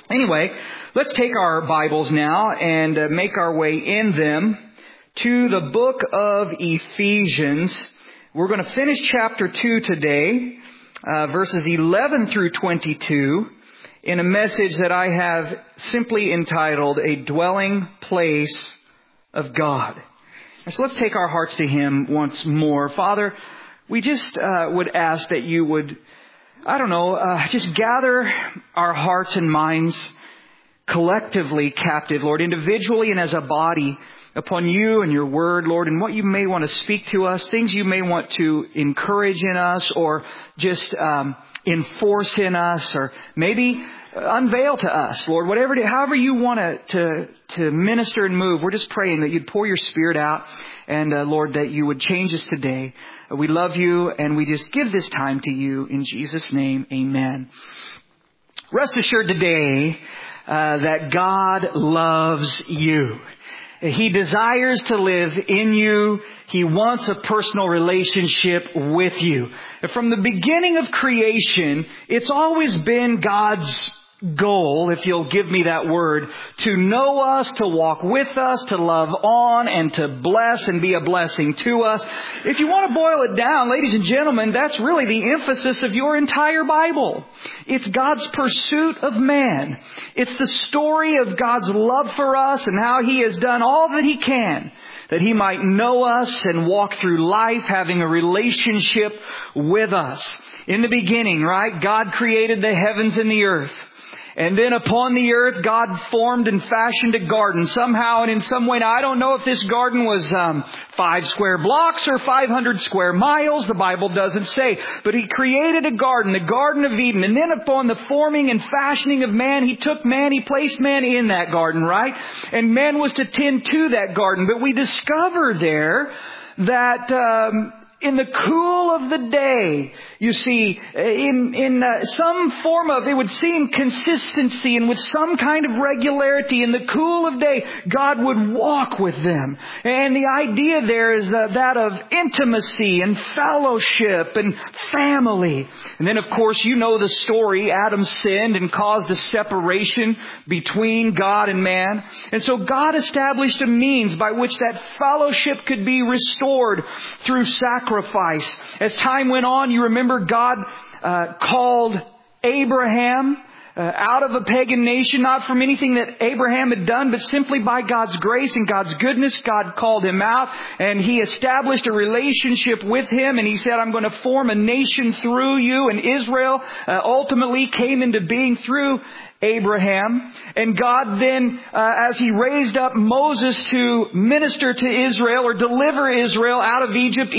Anyway, let's take our Bibles now and make our way in them to the book of Ephesians. We're going to finish chapter 2 today, verses 11 through 22, in a message that I have simply entitled, A Dwelling Place of God. And so let's take our hearts to Him once more. Father, we just would ask that you would, just gather our hearts and minds collectively captive, Lord, individually and as a body upon you and your word, Lord, and what you may want to speak to us, things you may want to encourage in us or just enforce in us or maybe unveil to us, Lord, however you want to minister and move. We're just praying that you'd pour your Spirit out and, Lord, that you would change us today. We love you and we just give this time to you in Jesus' name. Amen. Rest assured today that God loves you. He desires to live in you. He wants a personal relationship with you. From the beginning of creation, it's always been God's goal, if you'll give me that word, to know us, to walk with us, to love on, and to bless and be a blessing to us. If you want to boil it down, ladies and gentlemen, that's really the emphasis of your entire Bible. It's God's pursuit of man. It's the story of God's love for us and how He has done all that He can, that He might know us and walk through life having a relationship with us. In the beginning, right, God created the heavens and the earth. And then upon the earth, God formed and fashioned a garden somehow and in some way. Now, I don't know if this garden was 5 square blocks or 500 square miles. The Bible doesn't say. But He created a garden, the Garden of Eden. And then upon the forming and fashioning of man, He took man, He placed man in that garden, right? And man was to tend to that garden. But we discover there that in the cool of the day, you see, in some form of, it would seem, consistency and with some kind of regularity, in the cool of day, God would walk with them. And the idea there is that of intimacy and fellowship and family. And then, of course, you know the story. Adam sinned and caused a separation between God and man. And so God established a means by which that fellowship could be restored through sacrifice. As time went on, you remember God called Abraham out of a pagan nation, not from anything that Abraham had done, but simply by God's grace and God's goodness. God called him out and He established a relationship with him. And He said, I'm going to form a nation through you. And Israel ultimately came into being through Abraham. And God then, as He raised up Moses to minister to Israel or deliver Israel out of Egypt,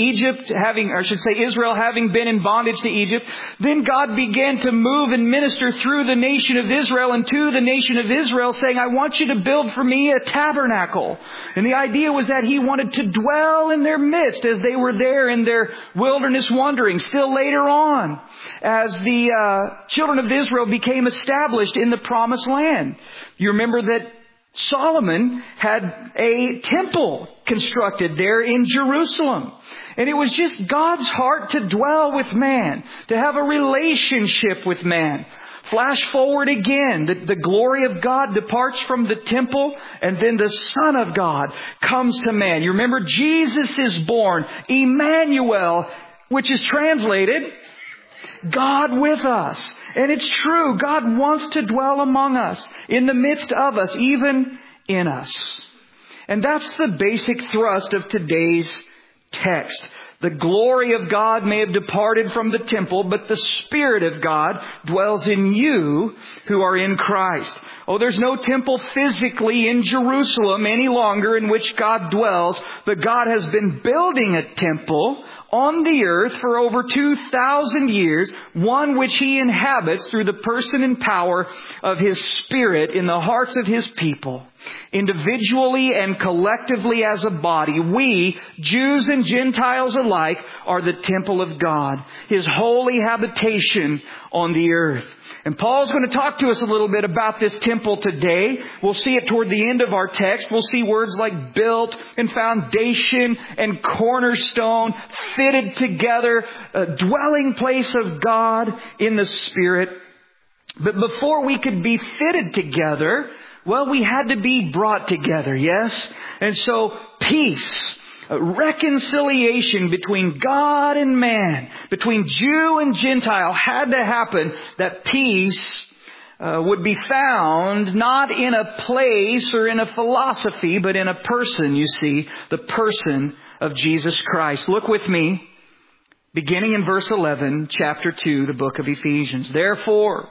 Israel having been in bondage to Egypt, then God began to move and minister through the nation of Israel and to the nation of Israel, saying, I want you to build for me a tabernacle. And the idea was that He wanted to dwell in their midst as they were there in their wilderness wandering. Still later on, as the children of Israel became established in the promised land. You remember that Solomon had a temple constructed there in Jerusalem. And it was just God's heart to dwell with man, to have a relationship with man. Flash forward again, the glory of God departs from the temple, and then the Son of God comes to man. You remember Jesus is born, Emmanuel, which is translated God with us. And it's true, God wants to dwell among us, in the midst of us, even in us. And that's the basic thrust of today's text. The glory of God may have departed from the temple, but the Spirit of God dwells in you who are in Christ. Oh, there's no temple physically in Jerusalem any longer in which God dwells, but God has been building a temple on the earth for over 2,000 years, one which He inhabits through the person and power of His Spirit in the hearts of His people. Individually and collectively as a body, we, Jews and Gentiles alike, are the temple of God, His holy habitation on the earth. And Paul's going to talk to us a little bit about this temple today. We'll see it toward the end of our text. We'll see words like built and foundation and cornerstone, fitted together, a dwelling place of God in the Spirit. But before we could be fitted together, well, we had to be brought together, yes? And so peace, reconciliation between God and man, between Jew and Gentile had to happen, that peace would be found not in a place or in a philosophy, but in a person, you see, the person of Jesus Christ. Look with me, beginning in verse 11, chapter 2, the book of Ephesians. Therefore,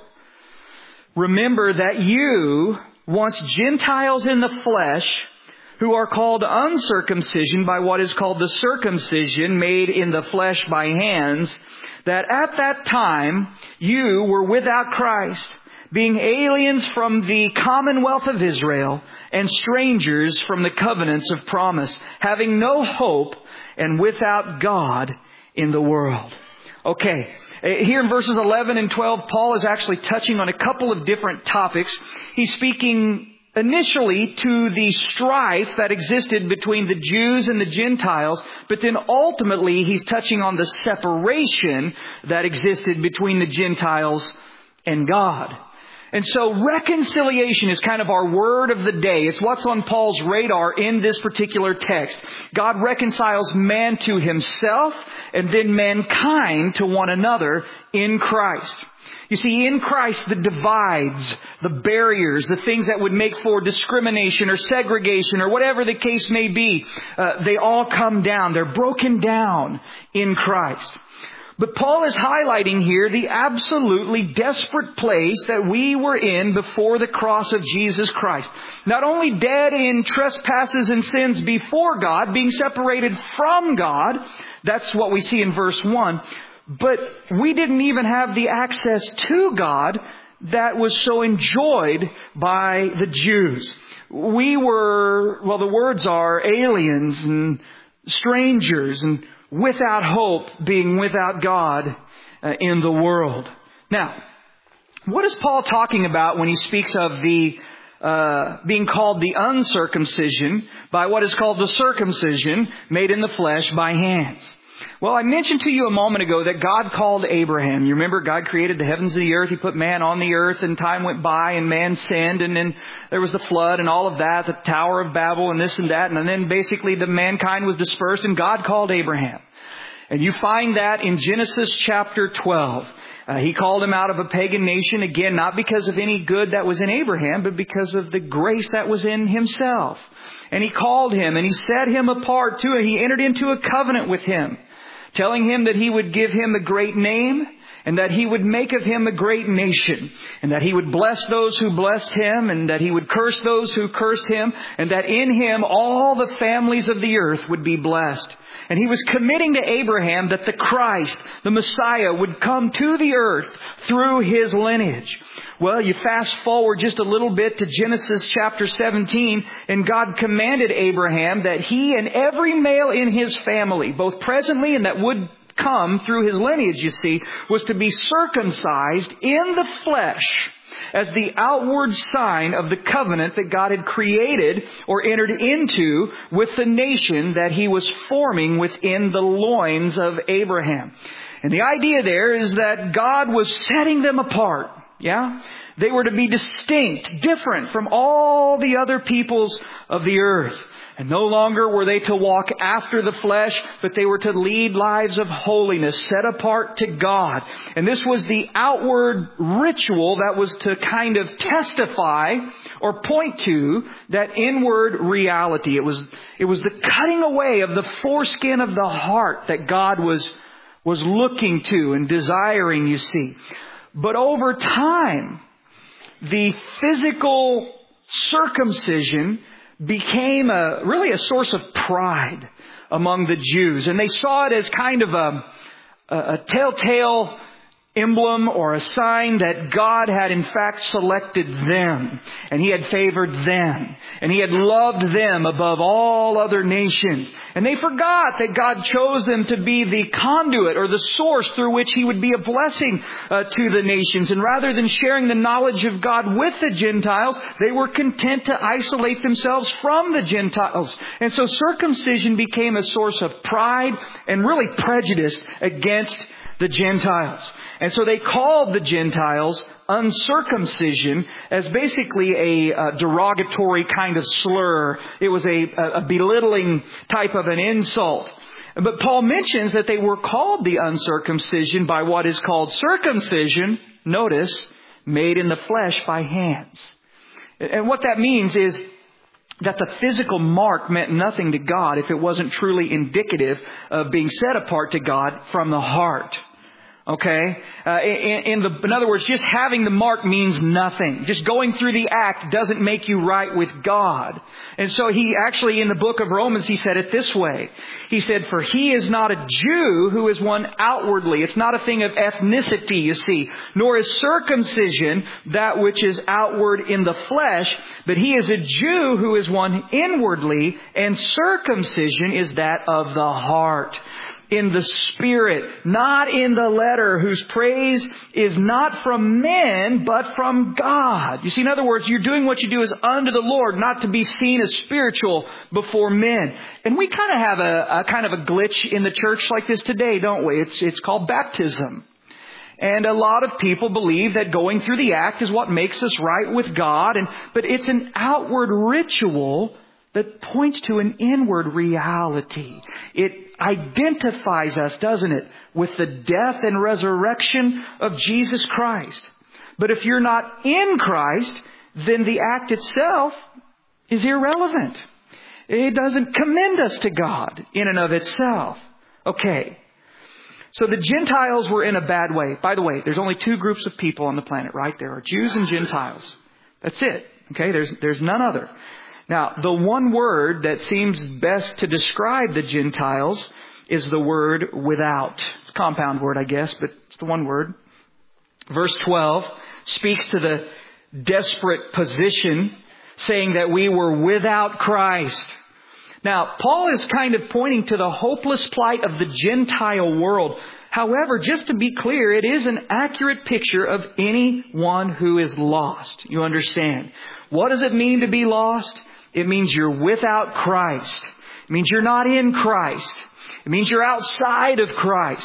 remember that you, once Gentiles in the flesh, who are called uncircumcision by what is called the circumcision made in the flesh by hands, that at that time you were without Christ, being aliens from the commonwealth of Israel and strangers from the covenants of promise, having no hope and without God in the world. Okay, here in verses 11 and 12, Paul is actually touching on a couple of different topics. He's speaking initially to the strife that existed between the Jews and the Gentiles, but then ultimately he's touching on the separation that existed between the Gentiles and God. And so reconciliation is kind of our word of the day. It's what's on Paul's radar in this particular text. God reconciles man to himself and then mankind to one another in Christ. You see, in Christ, the divides, the barriers, the things that would make for discrimination or segregation or whatever the case may be, they all come down. They're broken down in Christ. But Paul is highlighting here the absolutely desperate place that we were in before the cross of Jesus Christ. Not only dead in trespasses and sins before God, being separated from God, that's what we see in verse 1, but we didn't even have the access to God that was so enjoyed by the Jews. We were, well, the words are aliens and strangers and without hope, being without God in the world. Now, what is Paul talking about when he speaks of the being called the uncircumcision by what is called the circumcision made in the flesh by hands? Well, I mentioned to you a moment ago that God called Abraham. You remember God created the heavens and the earth. He put man on the earth and time went by and man sinned. And then there was the flood and all of that, the Tower of Babel and this and that. And then basically the mankind was dispersed and God called Abraham. And you find that in Genesis chapter 12. He called him out of a pagan nation, again, not because of any good that was in Abraham, but because of the grace that was in himself. And he called him and he set him apart too. And he entered into a covenant with him, telling him that he would give him a great name and that he would make of him a great nation, and that he would bless those who blessed him, and that he would curse those who cursed him, and that in him all the families of the earth would be blessed. And he was committing to Abraham that the Christ, the Messiah, would come to the earth through his lineage. Well, you fast forward just a little bit to Genesis chapter 17, and God commanded Abraham that he and every male in his family, both presently and that would come through his lineage, you see, was to be circumcised in the flesh as the outward sign of the covenant that God had created or entered into with the nation that he was forming within the loins of Abraham. And the idea there is that God was setting them apart. Yeah? They were to be distinct, different from all the other peoples of the earth. And no longer were they to walk after the flesh, but they were to lead lives of holiness, set apart to God. And this was the outward ritual that was to kind of testify or point to that inward reality. It was the cutting away of the foreskin of the heart that God was looking to and desiring, you see. But over time, the physical circumcision became really a source of pride among the Jews. And they saw it as kind of a telltale emblem or a sign that God had in fact selected them. And He had favored them. And He had loved them above all other nations. And they forgot that God chose them to be the conduit or the source through which He would be a blessing to the nations. And rather than sharing the knowledge of God with the Gentiles, they were content to isolate themselves from the Gentiles. And so circumcision became a source of pride and really prejudice against the Gentiles. And so they called the Gentiles uncircumcision as basically a derogatory kind of slur. It was a belittling type of an insult. But Paul mentions that they were called the uncircumcision by what is called circumcision, notice, made in the flesh by hands. And what that means is that the physical mark meant nothing to God if it wasn't truly indicative of being set apart to God from the heart. Okay? In other words, just having the mark means nothing. Just going through the act doesn't make you right with God. And so he actually, in the book of Romans, he said it this way. He said, for he is not a Jew who is one outwardly. It's not a thing of ethnicity, you see. Nor is circumcision that which is outward in the flesh. But he is a Jew who is one inwardly. And circumcision is that of the heart, in the Spirit, not in the letter, whose praise is not from men, but from God. You see, in other words, you're doing what you do is unto the Lord, not to be seen as spiritual before men. And we kind of have a glitch in the church like this today, don't we? It's called baptism. And a lot of people believe that going through the act is what makes us right with God. But it's an outward ritual that points to an inward reality. It identifies us, doesn't it, with the death and resurrection of Jesus Christ. But if you're not in Christ, then the act itself is irrelevant. It doesn't commend us to God in and of itself. Okay. So the Gentiles were in a bad way. By the way, there's only two groups of people on the planet, right? There are Jews and Gentiles. That's it. Okay. There's none other. Now, the one word that seems best to describe the Gentiles is the word without. It's a compound word, I guess, but it's the one word. Verse 12 speaks to the desperate position, saying that we were without Christ. Now, Paul is kind of pointing to the hopeless plight of the Gentile world. However, just to be clear, it is an accurate picture of anyone who is lost. You understand? What does it mean to be lost? It means you're without Christ. It means you're not in Christ. It means you're outside of Christ.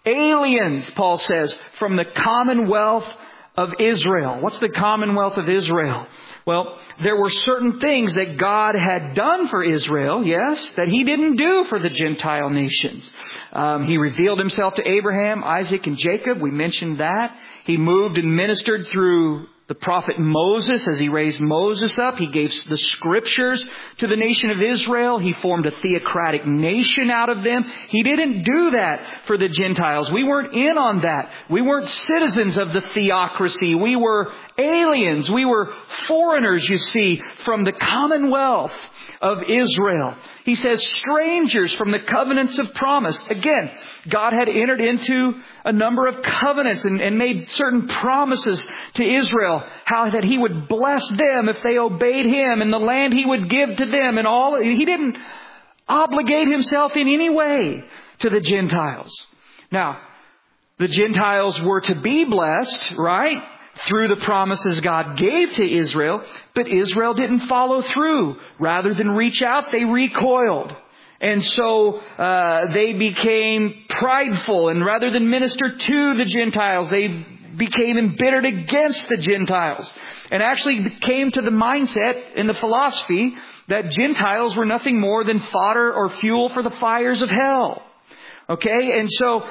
Aliens, Paul says, from the commonwealth of Israel. What's the commonwealth of Israel? Well, there were certain things that God had done for Israel, yes, that He didn't do for the Gentile nations. He revealed Himself to Abraham, Isaac, and Jacob. We mentioned that. He moved and ministered through the prophet Moses as he raised Moses up. He gave the scriptures to the nation of Israel. He formed a theocratic nation out of them. He didn't do that for the Gentiles. We weren't in on that. We weren't citizens of the theocracy. We were aliens. We were foreigners, you see, from the commonwealth of Israel. He says strangers from the covenants of promise. Again, God had entered into a number of covenants and made certain promises to Israel, how that He would bless them if they obeyed Him and the land He would give to them and all. He didn't obligate Himself in any way to the Gentiles. Now, the Gentiles were to be blessed, right? Through the promises God gave to Israel, but Israel didn't follow through. Rather than reach out, they recoiled. And so they became prideful, and rather than minister to the Gentiles, they became embittered against the Gentiles, and actually came to the mindset in the philosophy that Gentiles were nothing more than fodder or fuel for the fires of hell. Okay, and so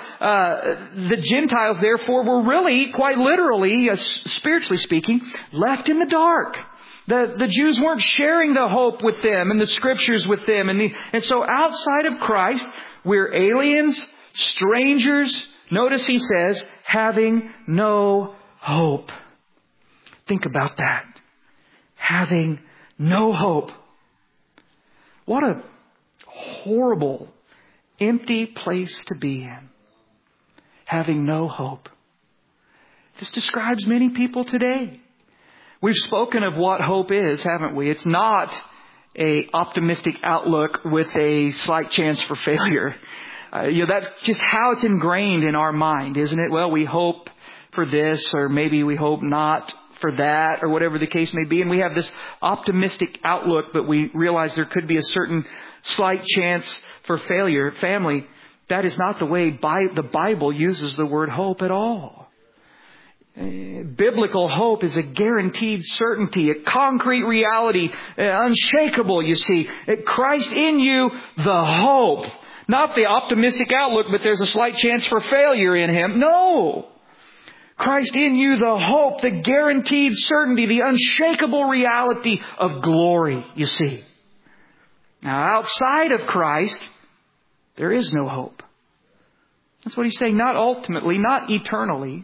the Gentiles, therefore, were really, quite literally, spiritually speaking, left in the dark. The Jews weren't sharing the hope with them and the scriptures with them. And so outside of Christ, we're aliens, strangers. Notice he says, having no hope. Think about that. Having no hope. What a horrible, empty place to be in. Having no hope. This describes many people today. We've spoken of what hope is, haven't we? It's not a optimistic outlook with a slight chance for failure. That's just how it's ingrained in our mind, isn't it? Well, we hope for this, or maybe we hope not for that, or whatever the case may be. And we have this optimistic outlook, but we realize there could be a certain slight chance for failure. Family, That is not the way the Bible uses the word hope at all. Biblical hope is a guaranteed certainty, a concrete reality, unshakable, you see. Christ in you, the hope. Not the optimistic outlook, but there's a slight chance for failure in Him. No! Christ in you, the hope, the guaranteed certainty, the unshakable reality of glory, you see. Now, outside of Christ, there is no hope. That's what He's saying. Not ultimately, not eternally.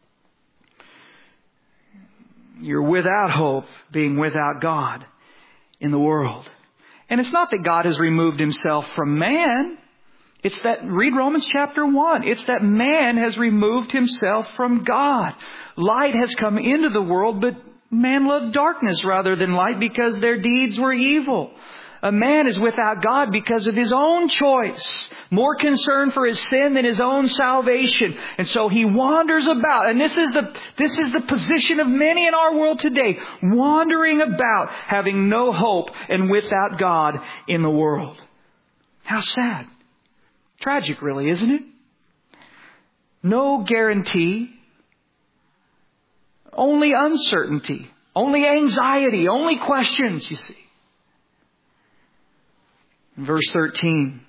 You're without hope, being without God in the world. And it's not that God has removed Himself from man. It's that, read Romans chapter 1. It's that man has removed himself from God. Light has come into the world, but man loved darkness rather than light because their deeds were evil. A man is without God because of his own choice, more concerned for his sin than his own salvation. And so he wanders about. And this is the position of many in our world today, wandering about, having no hope and without God in the world. How sad. Tragic, really, isn't it? No guarantee. Only uncertainty. Only anxiety. Only questions, you see. Verse 13.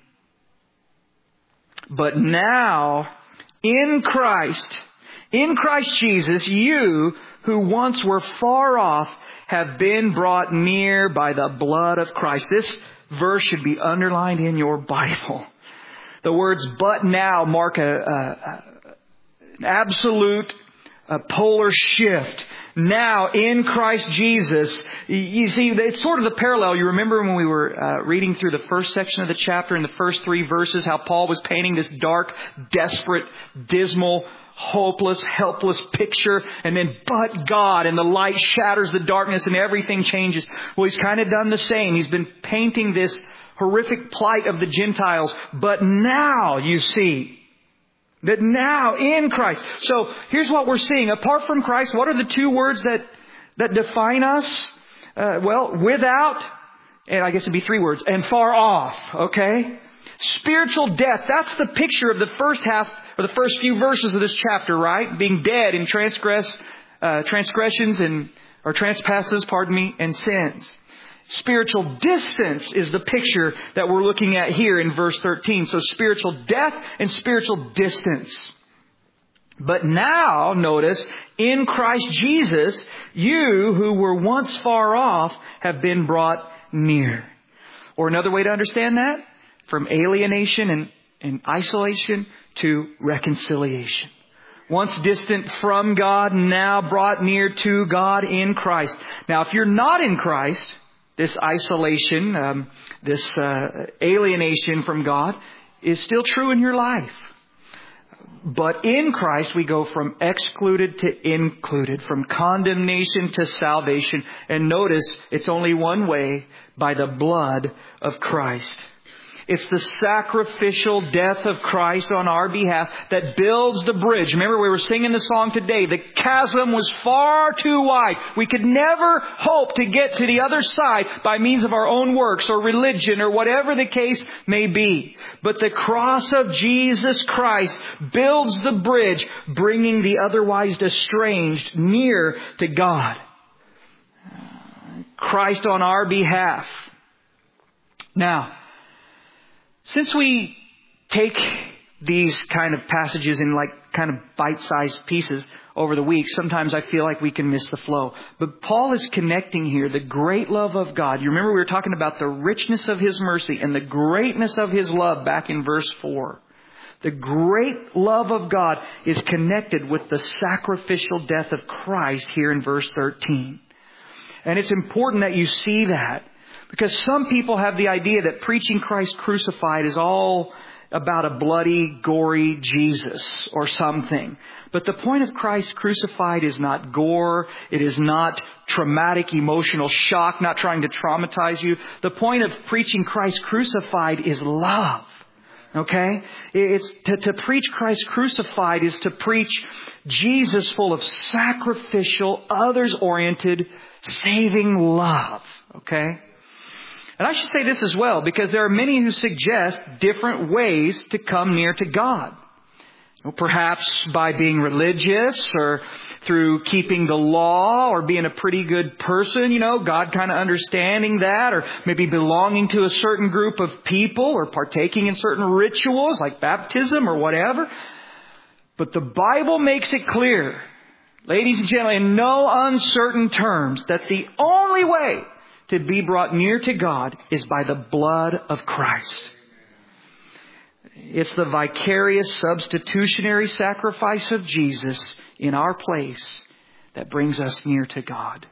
But now, in Christ Jesus, you who once were far off have been brought near by the blood of Christ. This verse should be underlined in your Bible. The words "but now" mark an absolute polar shift. Now, in Christ Jesus, you see, it's sort of the parallel. You remember when we were reading through the first section of the chapter in the first 3 verses, how Paul was painting this dark, desperate, dismal, hopeless, helpless picture, and then but God, and the light shatters the darkness and everything changes. Well, he's kind of done the same. He's been painting this horrific plight of the Gentiles. But now, you see, that now in Christ. So here's what we're seeing. Apart from Christ, what are the 2 words that define us? Without, and I guess it'd be 3 words, and far off. Okay? Spiritual death. That's the picture of the first half, or the first few verses of this chapter, right? Being dead in trespasses and sins. Spiritual distance is the picture that we're looking at here in verse 13. So spiritual death and spiritual distance. But now, notice, in Christ Jesus, you who were once far off have been brought near. Or another way to understand that, from alienation and isolation to reconciliation. Once distant from God, now brought near to God in Christ. Now, if you're not in Christ, this isolation, this alienation from God is still true in your life. But in Christ, we go from excluded to included, from condemnation to salvation. And notice, it's only one way, by the blood of Christ. It's the sacrificial death of Christ on our behalf that builds the bridge. Remember, we were singing the song today. The chasm was far too wide. We could never hope to get to the other side by means of our own works or religion or whatever the case may be. But the cross of Jesus Christ builds the bridge, bringing the otherwise estranged near to God. Christ on our behalf. Now, since we take these kind of passages in kind of bite-sized pieces over the week, sometimes I feel like we can miss the flow. But Paul is connecting here the great love of God. You remember we were talking about the richness of His mercy and the greatness of His love back in verse 4. The great love of God is connected with the sacrificial death of Christ here in verse 13. And it's important that you see that. Because some people have the idea that preaching Christ crucified is all about a bloody, gory Jesus or something. But the point of Christ crucified is not gore. It is not traumatic emotional shock, not trying to traumatize you. The point of preaching Christ crucified is love. Okay? It's to preach Christ crucified is to preach Jesus full of sacrificial, others-oriented, saving love. Okay? And I should say this as well, because there are many who suggest different ways to come near to God. Perhaps by being religious, or through keeping the law, or being a pretty good person, God kind of understanding that, or maybe belonging to a certain group of people, or partaking in certain rituals like baptism or whatever. But the Bible makes it clear, ladies and gentlemen, in no uncertain terms, that the only way to be brought near to God is by the blood of Christ. It's the vicarious substitutionary sacrifice of Jesus in our place that brings us near to God.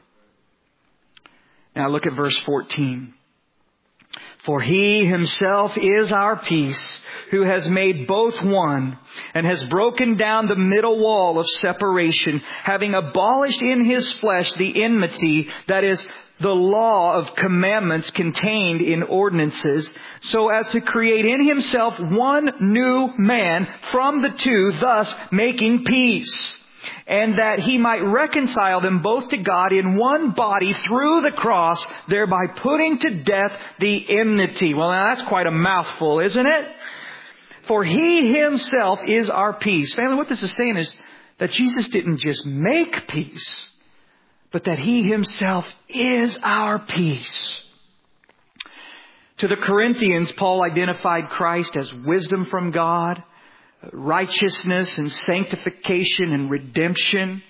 Now look at verse 14. For He Himself is our peace, who has made both one, and has broken down the middle wall of separation, having abolished in His flesh the enmity, that is, the law of commandments contained in ordinances, so as to create in Himself one new man from the two, thus making peace. And that He might reconcile them both to God in one body through the cross, thereby putting to death the enmity. Well, now that's quite a mouthful, isn't it? For He Himself is our peace. Family, what this is saying is that Jesus didn't just make peace, but that He Himself is our peace. To the Corinthians, Paul identified Christ as wisdom from God, righteousness and sanctification and redemption.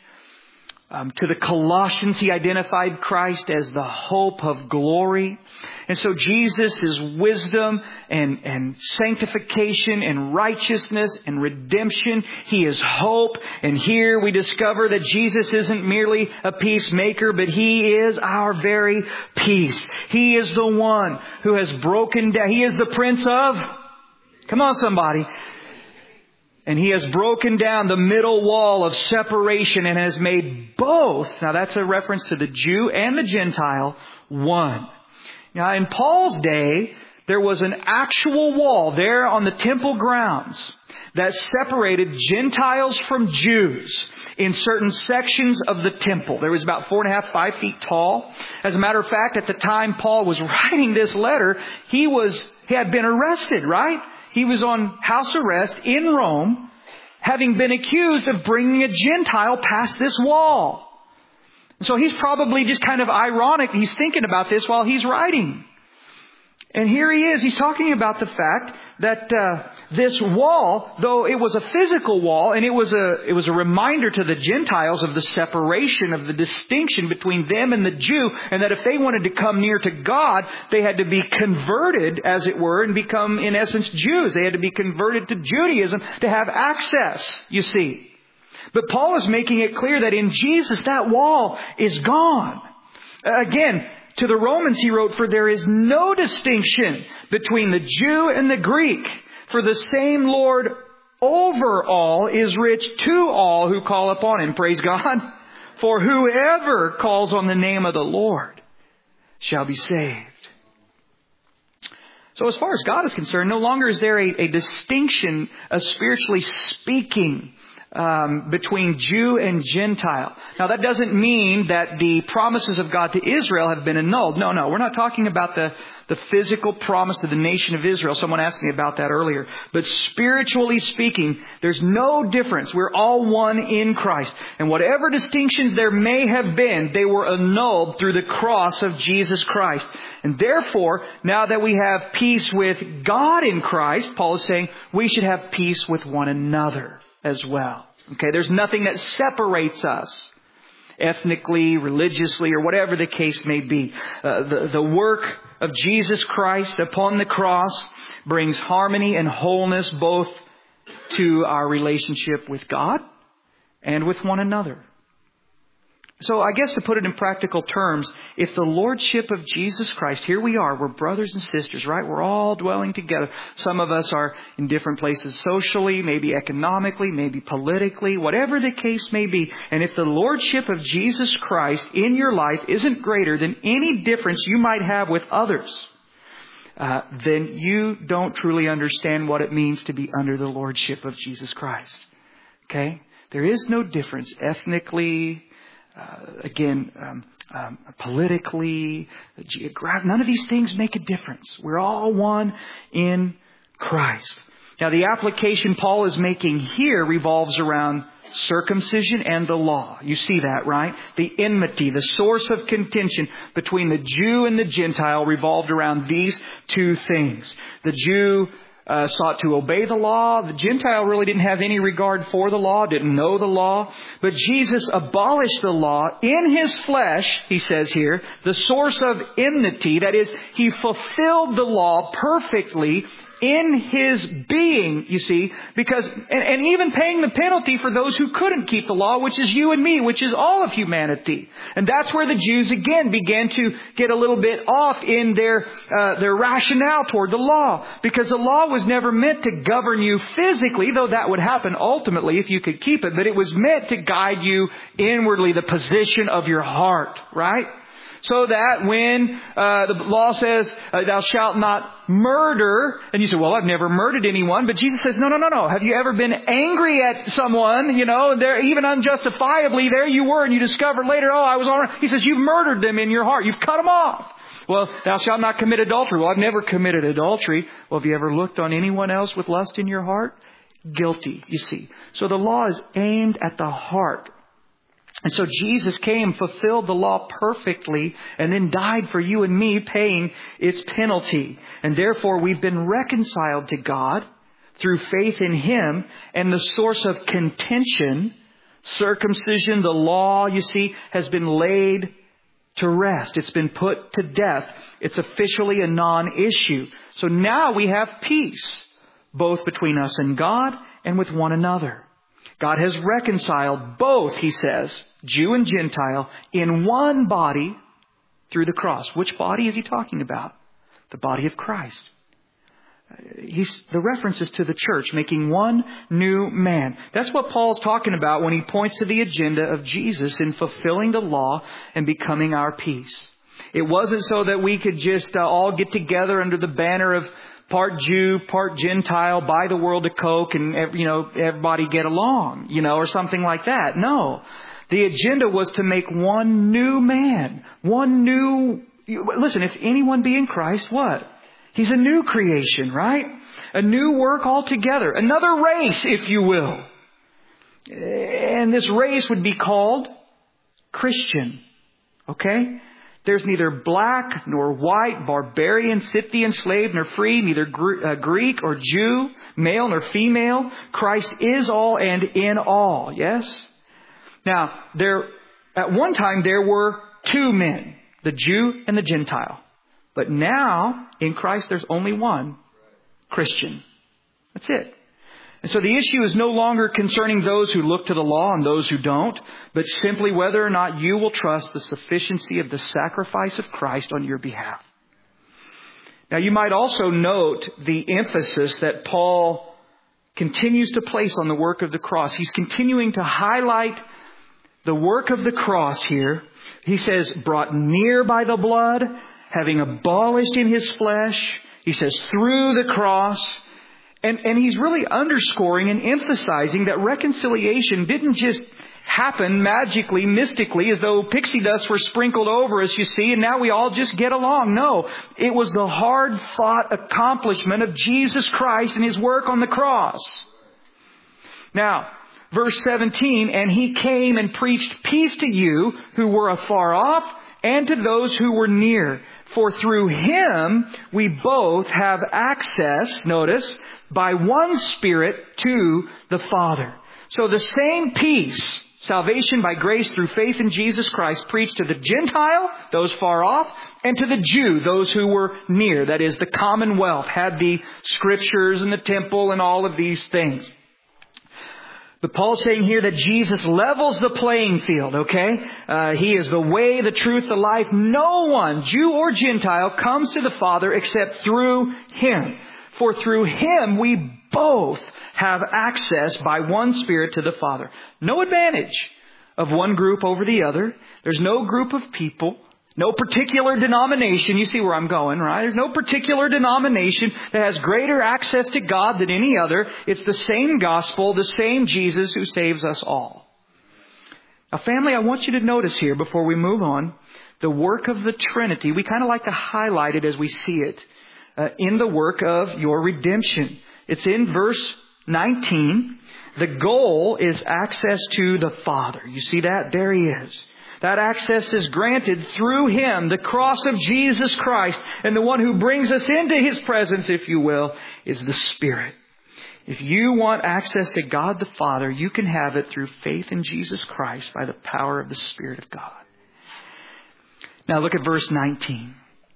To the Colossians, he identified Christ as the hope of glory. And so Jesus is wisdom and sanctification and righteousness and redemption. He is hope. And here we discover that Jesus isn't merely a peacemaker, but He is our very peace. He is the one who has broken down. He is the Prince of... Come on, somebody. And He has broken down the middle wall of separation and has made both, now that's a reference to the Jew and the Gentile, one. Now in Paul's day, there was an actual wall there on the temple grounds that separated Gentiles from Jews in certain sections of the temple. There was about 4.5, 5 feet tall. As a matter of fact, at the time Paul was writing this letter, he had been arrested, right? He was on house arrest in Rome, having been accused of bringing a Gentile past this wall. So he's probably just kind of ironic. He's thinking about this while he's writing. And here he is. He's talking about the fact that this wall, though it was a physical wall, and it was a reminder to the Gentiles of the separation, of the distinction between them and the Jew, and that if they wanted to come near to God, they had to be converted, as it were, and become, in essence, Jews. They had to be converted to Judaism to have access, you see. But Paul is making it clear that in Jesus, that wall is gone. Again, to the Romans he wrote, for there is no distinction between the Jew and the Greek, for the same Lord over all is rich to all who call upon Him. Praise God. For whoever calls on the name of the Lord shall be saved. So as far as God is concerned, no longer is there a distinction, spiritually speaking, between Jew and Gentile. Now that doesn't mean that the promises of God to Israel have been annulled. No, we're not talking about the physical promise to the nation of Israel. Someone asked me about that earlier. But spiritually speaking, there's no difference. We're all one in Christ. And whatever distinctions there may have been, they were annulled through the cross of Jesus Christ. And therefore, now that we have peace with God in Christ, Paul is saying we should have peace with one another as well. Okay, there's nothing that separates us ethnically, religiously, or whatever the case may be. The work of Jesus Christ upon the cross brings harmony and wholeness both to our relationship with God and with one another. So I guess to put it in practical terms, if the Lordship of Jesus Christ, here we are, we're brothers and sisters, right? We're all dwelling together. Some of us are in different places socially, maybe economically, maybe politically, whatever the case may be. And if the Lordship of Jesus Christ in your life isn't greater than any difference you might have with others, then you don't truly understand what it means to be under the Lordship of Jesus Christ. Okay? There is no difference ethnically, politically, none of these things make a difference. We're all one in Christ. Now, the application Paul is making here revolves around circumcision and the law. You see that, right? The enmity, the source of contention between the Jew and the Gentile revolved around these two things. The Jew sought to obey the law. The Gentile really didn't have any regard for the law, didn't know the law. But Jesus abolished the law in His flesh, he says here, the source of enmity. That is, He fulfilled the law perfectly in His being, you see, because, and even paying the penalty for those who couldn't keep the law, which is you and me, which is all of humanity. And that's where the Jews again began to get a little bit off in their rationale toward the law. Because the law was never meant to govern you physically, though that would happen ultimately if you could keep it, but it was meant to guide you inwardly, the position of your heart, right? So that when the law says, thou shalt not murder, and you say, well, I've never murdered anyone. But Jesus says, no. Have you ever been angry at someone? You know, there, even unjustifiably, there you were, and you discovered later, I was all right. He says, you've murdered them in your heart. You've cut them off. Well, thou shalt not commit adultery. Well, I've never committed adultery. Well, have you ever looked on anyone else with lust in your heart? Guilty, you see. So the law is aimed at the heart. And so Jesus came, fulfilled the law perfectly, and then died for you and me, paying its penalty. And therefore we've been reconciled to God through faith in Him. And the source of contention, circumcision, the law, you see, has been laid to rest. It's been put to death. It's officially a non-issue. So now we have peace, both between us and God and with one another. God has reconciled both, he says, Jew and Gentile, in one body through the cross. Which body is he talking about? The body of Christ. The reference is to the church, making one new man. That's what Paul's talking about when he points to the agenda of Jesus in fulfilling the law and becoming our peace. It wasn't so that we could just all get together under the banner of part Jew, part Gentile, buy the world a Coke and, everybody get along, or something like that. No. The agenda was to make one new man. Listen, if anyone be in Christ, what? He's a new creation, right? A new work altogether. Another race, if you will. And this race would be called Christian. Okay? There's neither black nor white, barbarian, Scythian, slave nor free, neither Greek or Jew, male nor female. Christ is all and in all. Yes? Now, at one time there were two men, the Jew and the Gentile. But now, in Christ, there's only one Christian. That's it. And so the issue is no longer concerning those who look to the law and those who don't, but simply whether or not you will trust the sufficiency of the sacrifice of Christ on your behalf. Now, you might also note the emphasis that Paul continues to place on the work of the cross. He's continuing to highlight the work of the cross here. He says, brought near by the blood, having abolished in His flesh. He says, through the cross. And he's really underscoring and emphasizing that reconciliation didn't just happen magically, mystically, as though pixie dust were sprinkled over us, you see, and now we all just get along. No, it was the hard-fought accomplishment of Jesus Christ and His work on the cross. Now, verse 17, and He came and preached peace to you who were afar off and to those who were near. For through Him we both have access, notice, by one Spirit to the Father. So the same peace, salvation by grace through faith in Jesus Christ, preached to the Gentile, those far off, and to the Jew, those who were near. That is, the commonwealth, had the Scriptures and the temple and all of these things. But Paul's saying here that Jesus levels the playing field, okay? He is the way, the truth, the life. No one, Jew or Gentile, comes to the Father except through Him. For through Him we both have access by one Spirit to the Father. No advantage of one group over the other. There's no group of people, no particular denomination. You see where I'm going, right? There's no particular denomination that has greater access to God than any other. It's the same gospel, the same Jesus who saves us all. Now, family, I want you to notice here before we move on, the work of the Trinity. We kind of like to highlight it as we see it in the work of your redemption. It's in verse 19. The goal is access to the Father. You see that? There He is. That access is granted through Him, the cross of Jesus Christ. And the one who brings us into His presence, if you will, is the Spirit. If you want access to God the Father, you can have it through faith in Jesus Christ by the power of the Spirit of God. Now look at verse 19.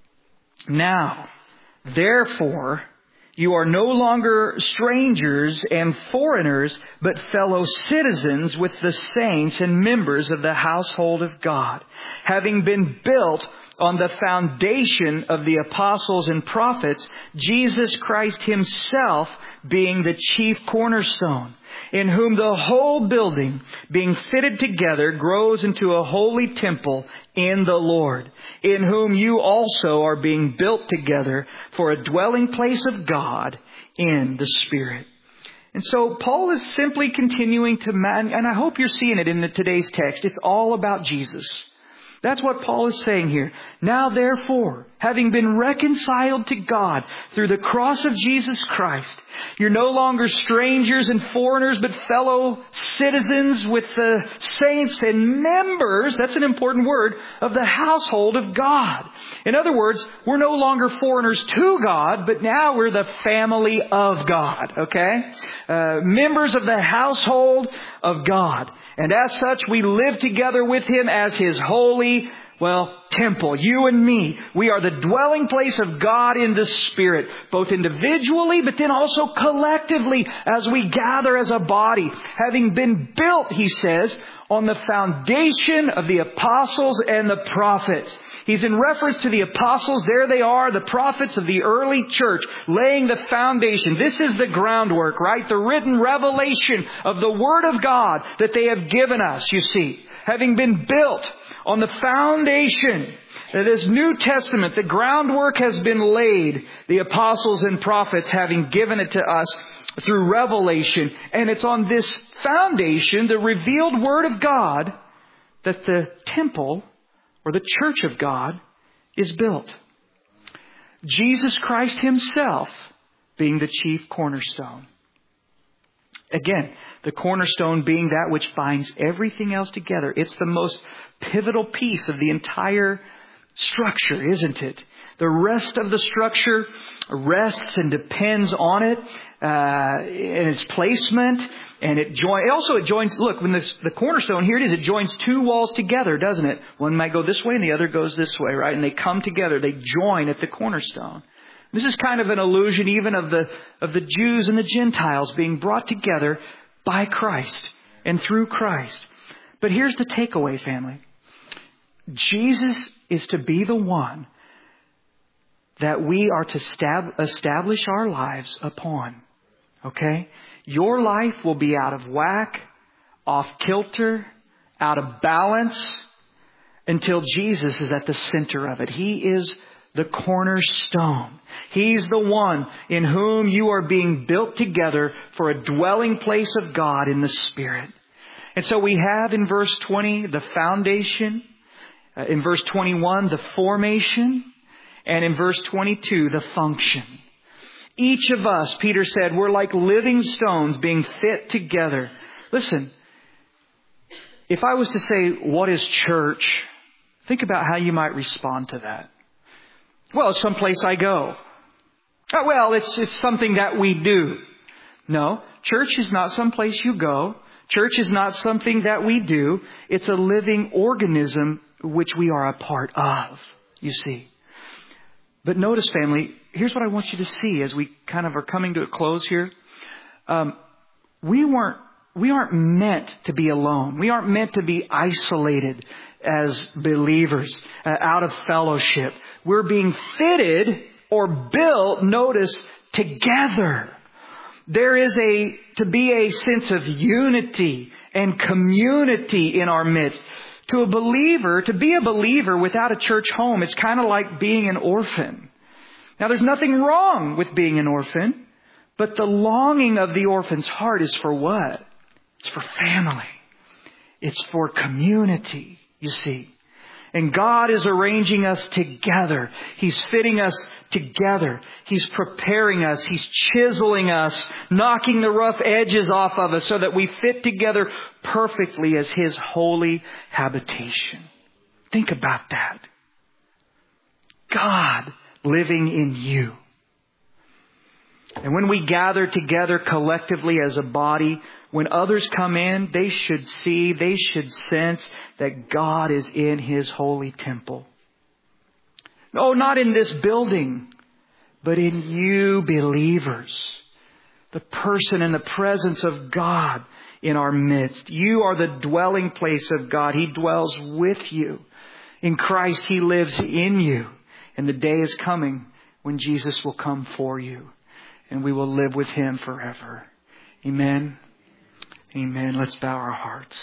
Now, therefore, you are no longer strangers and foreigners, but fellow citizens with the saints and members of the household of God, having been built on the foundation of the apostles and prophets, Jesus Christ Himself being the chief cornerstone, in whom the whole building, being fitted together, grows into a holy temple in the Lord, in whom you also are being built together for a dwelling place of God in the Spirit. And so Paul is simply continuing to, and I hope you're seeing it in today's text. It's all about Jesus. That's what Paul is saying here. Now therefore, having been reconciled to God through the cross of Jesus Christ, you're no longer strangers and foreigners, but fellow citizens with the saints and members, that's an important word, of the household of God. In other words, we're no longer foreigners to God, but now we're the family of God, okay? Members of the household of God. And as such, we live together with Him as His holy, temple. You and me. We are the dwelling place of God in the Spirit, both individually, but then also collectively as we gather as a body. Having been built, he says, on the foundation of the apostles and the prophets. He's in reference to the apostles. There they are, the prophets of the early church, laying the foundation. This is the groundwork, right? The written revelation of the Word of God that they have given us, you see. Having been built on the foundation of this New Testament, the groundwork has been laid. The apostles and prophets having given it to us through revelation. And it's on this foundation, the revealed Word of God, that the temple or the church of God is built. Jesus Christ Himself being the chief cornerstone. Again, the cornerstone being that which binds everything else together. It's the most pivotal piece of the entire structure, isn't it? The rest of the structure rests and depends on it, and its placement, and it joins, look, when the cornerstone, here it is, it joins two walls together, doesn't it? One might go this way and the other goes this way, right? And they come together, they join at the cornerstone. This is kind of an allusion even of the Jews and the Gentiles being brought together by Christ and through Christ. But here's the takeaway, family. Jesus is to be the one that we are to establish our lives upon. Okay? Your life will be out of whack, off kilter, out of balance, until Jesus is at the center of it. He is the cornerstone. He's the one in whom you are being built together for a dwelling place of God in the Spirit. And so we have in verse 20 the foundation, in verse 21 the formation, and in verse 22 the function. Each of us, Peter said, we're like living stones being fit together. Listen, if I was to say, what is church? Think about how you might respond to that. Well, it's someplace I go. Oh, well, it's something that we do. No, church is not someplace you go. Church is not something that we do. It's a living organism which we are a part of, you see. But notice, family, here's what I want you to see as we kind of are coming to a close here. We aren't meant to be alone. We aren't meant to be isolated as believers, out of fellowship. We're being fitted or built, notice, together. There is to be a sense of unity and community in our midst. To be a believer without a church home, it's kind of like being an orphan. Now, there's nothing wrong with being an orphan, but the longing of the orphan's heart is for what? It's for family. It's for community, you see. And God is arranging us together. He's fitting us together. He's preparing us. He's chiseling us, knocking the rough edges off of us so that we fit together perfectly as His holy habitation. Think about that. God living in you. And when we gather together collectively as a body, when others come in, they should see, they should sense that God is in His holy temple. No, not in this building, but in you believers. The person and the presence of God in our midst. You are the dwelling place of God. He dwells with you. In Christ, He lives in you. And the day is coming when Jesus will come for you. And we will live with Him forever. Amen. Amen. Let's bow our hearts.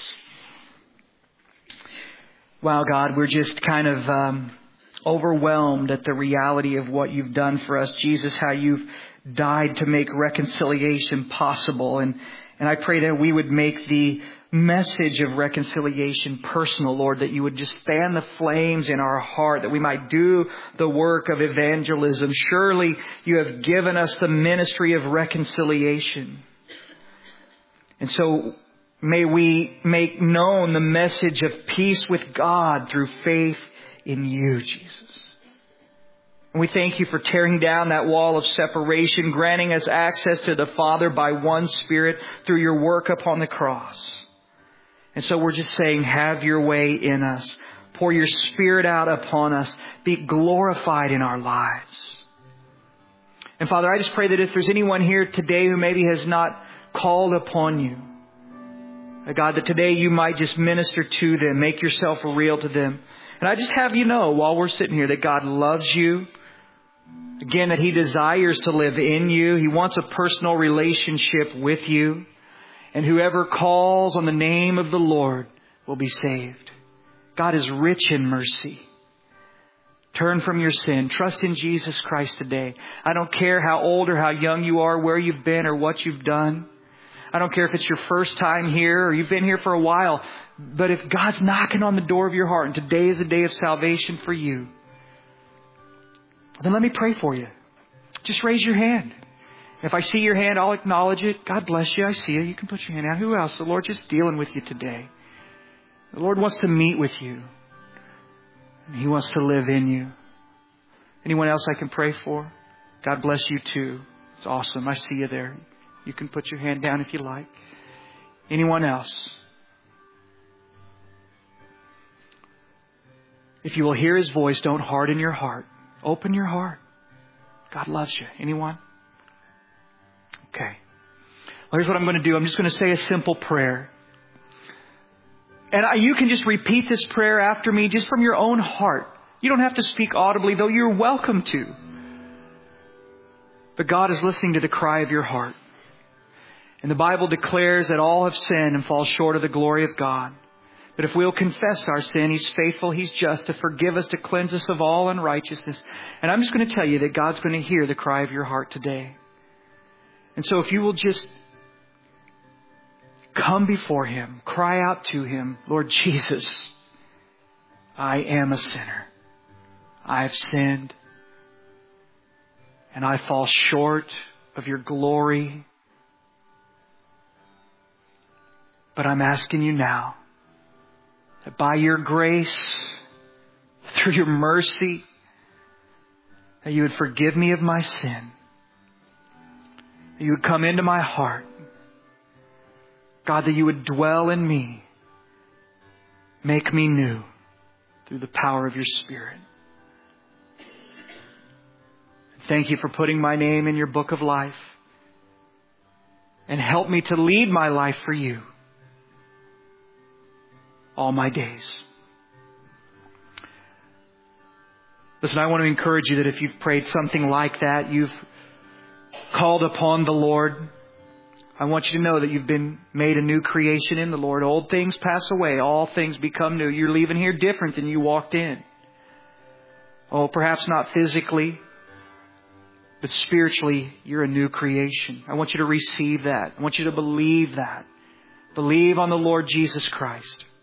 Wow, God, we're just kind of overwhelmed at the reality of what You've done for us. Jesus, how You've died to make reconciliation possible. And I pray that we would make the message of reconciliation personal, Lord, that You would just fan the flames in our heart, that we might do the work of evangelism. Surely You have given us the ministry of reconciliation. And so may we make known the message of peace with God through faith in You, Jesus. And we thank You for tearing down that wall of separation, granting us access to the Father by one Spirit through Your work upon the cross. And so we're just saying, have Your way in us. Pour Your Spirit out upon us. Be glorified in our lives. And Father, I just pray that if there's anyone here today who maybe has not called upon You, God, that today You might just minister to them, make Yourself real to them. And I just have you know, while we're sitting here, that God loves you. Again, that He desires to live in you. He wants a personal relationship with you. And whoever calls on the name of the Lord will be saved. God is rich in mercy. Turn from your sin. Trust in Jesus Christ today. I don't care how old or how young you are, where you've been or what you've done. I don't care if it's your first time here or you've been here for a while. But if God's knocking on the door of your heart and today is a day of salvation for you, then let me pray for you. Just raise your hand. If I see your hand, I'll acknowledge it. God bless you. I see you. You can put your hand out. Who else? The Lord's just dealing with you today. The Lord wants to meet with you. And He wants to live in you. Anyone else I can pray for? God bless you too. It's awesome. I see you there. You can put your hand down if you like. Anyone else? If you will hear His voice, don't harden your heart. Open your heart. God loves you. Anyone? Okay. Well, here's what I'm going to do. I'm just going to say a simple prayer. And you can just repeat this prayer after me just from your own heart. You don't have to speak audibly, though you're welcome to. But God is listening to the cry of your heart. And the Bible declares that all have sinned and fall short of the glory of God. But if we'll confess our sin, He's faithful, He's just to forgive us, to cleanse us of all unrighteousness. And I'm just going to tell you that God's going to hear the cry of your heart today. And so if you will just come before Him, cry out to Him, Lord Jesus, I am a sinner. I have sinned. And I fall short of Your glory. But I'm asking You now that by Your grace, through Your mercy, that You would forgive me of my sin. That You would come into my heart. God, that You would dwell in me. Make me new through the power of Your Spirit. Thank You for putting my name in Your book of life. And help me to lead my life for You all my days. Listen, I want to encourage you that if you've prayed something like that, you've called upon the Lord, I want you to know that you've been made a new creation in the Lord. Old things pass away. All things become new. You're leaving here different than you walked in. Oh, perhaps not physically, but spiritually, you're a new creation. I want you to receive that. I want you to believe that. Believe on the Lord Jesus Christ.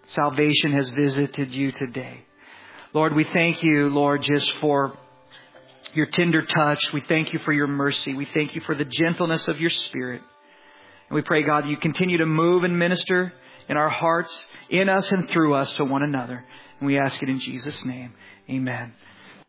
Salvation has visited you today. Lord, we thank you, Lord, just for your tender touch. We thank you for your mercy. We thank you for the gentleness of your Spirit. And we pray, God, that you continue to move and minister in our hearts, in us and through us to one another. And we ask it in Jesus' name. Amen.